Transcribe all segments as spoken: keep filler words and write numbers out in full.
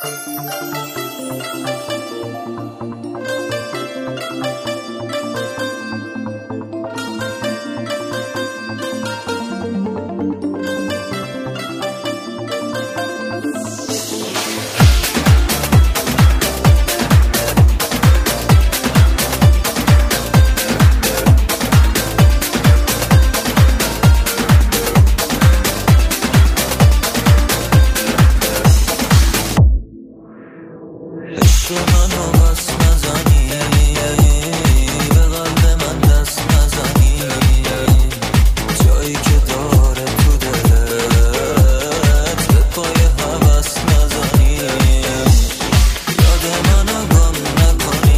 عشق منو بس نزنی، به قلب من دست نزنی، جایی که داره تو دلت به پای هوس نزنی، یاد منو گم نکنی،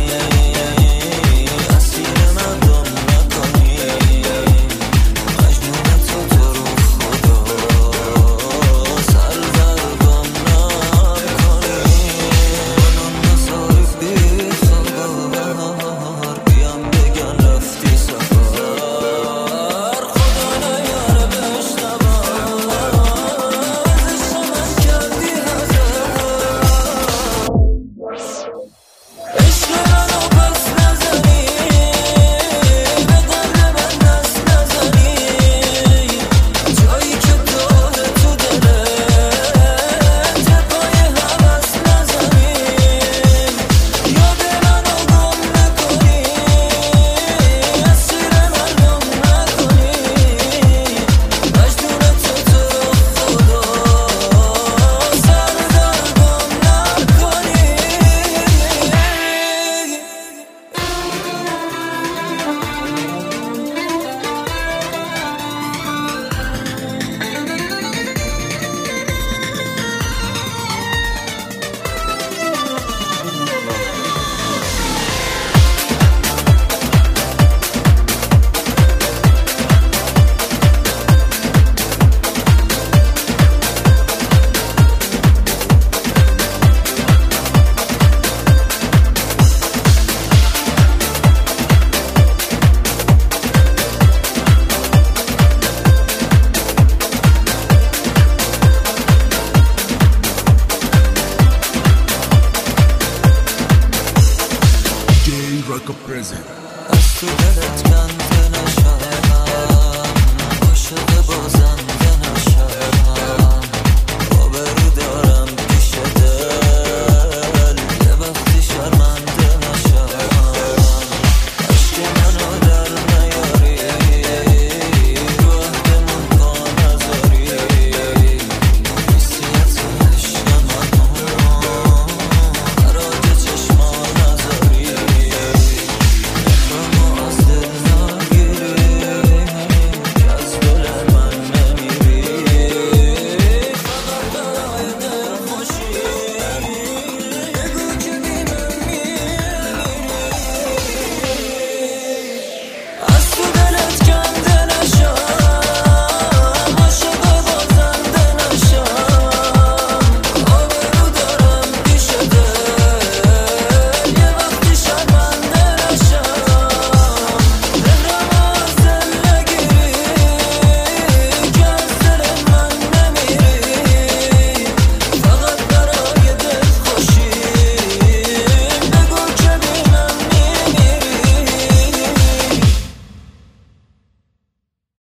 اسیر من دم نکنی، مجنون تو تو رو خدا سرگردان نکنی. بیام بگن رفتی سفر، خدا نیاره بشنوم ازش من کردی حذر. عشق منو پس نزنی، به قلب من دست نزنی، جایی که داره تو دلت به پای هوس نزنی، یاد منو گم نکنی، اسیر من دم نکنی، مجنون تو تو رو خدا سرگردان نکنی. Rock present. از تو دلت کن